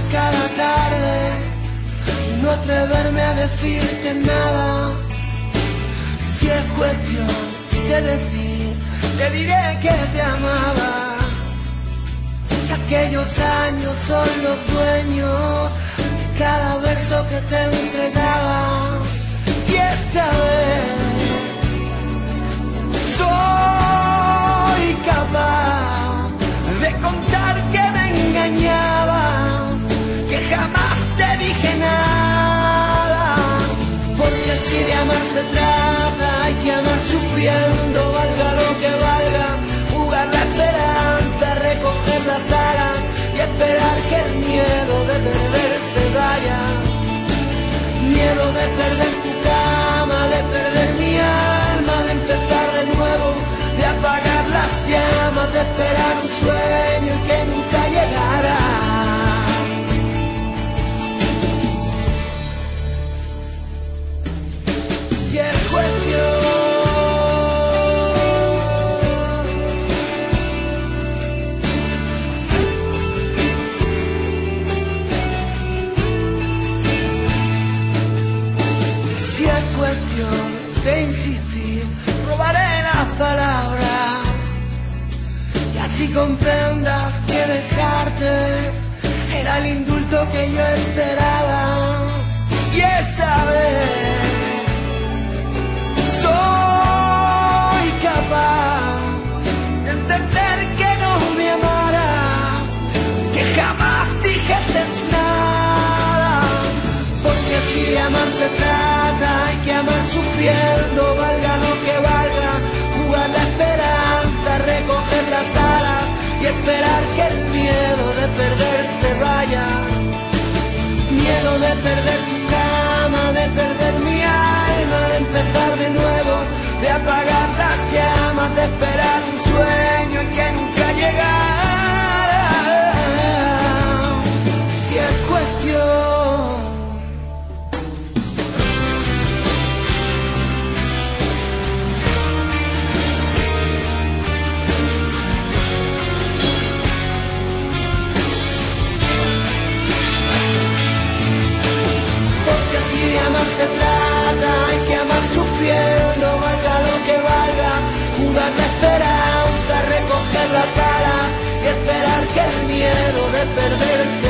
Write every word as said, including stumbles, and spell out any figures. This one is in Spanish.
cada tarde y no atreverme a decirte nada. Si es cuestión de decir, te diré que te amaba. Que aquellos años son los dueños de cada verso que te entregaba. Y esta vez soy capaz de contar que me engañabas, que jamás te dije nada. Porque si de amar se trata, hay que amar sufriendo, valga lo que valga. Jugar la esperanza, recoger las alas y esperar que el miedo de perder se vaya. Miedo de perder tu cama, de perder mi alma, de empezar de nuevo, de apagar las llamas, de esperar un sueño que nunca llegará. Si es cuestión de insistir, robaré las palabras y así comprendas que dejarte era el indulto que yo esperaba. Y esta vez soy capaz de entender que no me amaras, que jamás dijiste nada. Porque si de amar se trata, hay que amar sufriendo, valga lo que valga. Jugar la esperanza, recoger las alas y esperar que el miedo de perder se vaya. Miedo de perder tu cama, de perder mi alma, de empezar de nuevo, de apagar las llamas, de esperar un sueño y que nunca llegara. Si es cuestión se trata, hay que amar sufriendo, valga lo que valga. Jugar la esperanza, recoger las alas y esperar que el miedo de perderse